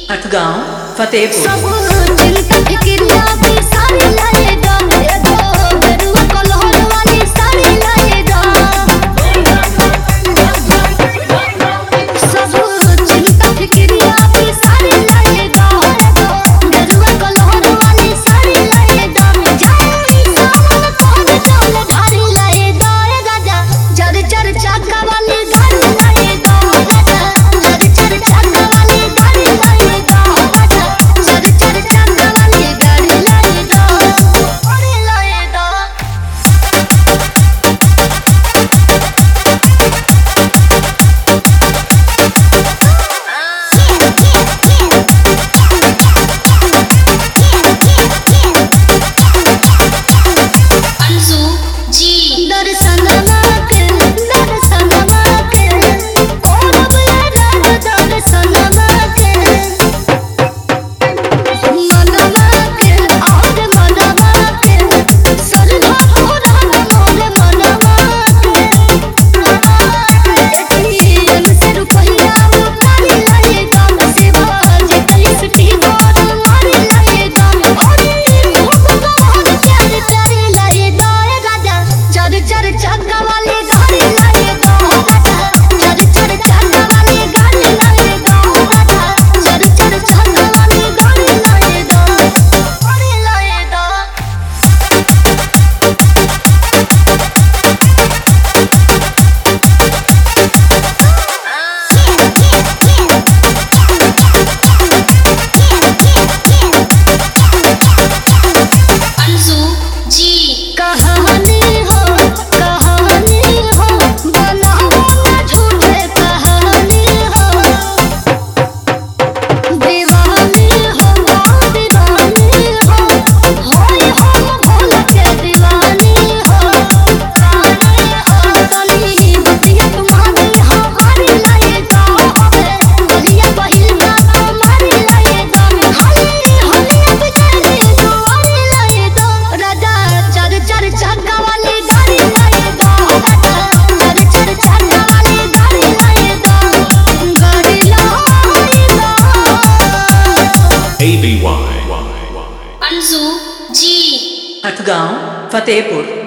हथगांव फतेहपुर। सब चिंता फिक्रिया भी सारी लाएगा दो गरुआ कलहर वाली साड़ी लाएगा। सब चिंता फिक्रिया भी सारी लाएगा दो गरुआ कलहर वाली साड़ी लाएगा। जाई सावन पहुंच चल धारी लाएगा राजा चर चर चाका वाली गाड़ी लाएगा राजा चर चर चाका वाली गाड़ी लाएगा राजा चर चर चाका वाली गाड़ी लाएगा गाड़ी लाएगा। अंशु जी दर्शन माके और बुला राज दर्शन माके मन माके और मन माके सरधा पुराण मोर मन माके एटीएम से रुपया उतारी लाएगा सेवा जितनी सिटी गोर मारी लाएगा और भगवान प्यार प्यारे लाएगा राजा चर चर चाका वाली गाड़ी लाएगा राजा चर चर चाका वाली गाड़ी लाएगा राजा चर चर चाका वाली गाड़ी लाएगा गाड़ी लाएगा। अंशु जी कहानी हो बनाओ ना झूठे कहानी हो दीवानी हो होय हम भोल के दीवानी हो तनी बतिया तुम्हारी हमारी लाएगा बलिया बहिल का तुम्हारी लाएगा हलिया बिजली दुआरी लाएगा राजा चर चर चाका वाली गाड़ी लाएगा राजा चर चर चाका वाली गाड़ी लाएगा गाड़ी लाएगा। ABY. अंशु जी हथगांव फतेहपुर।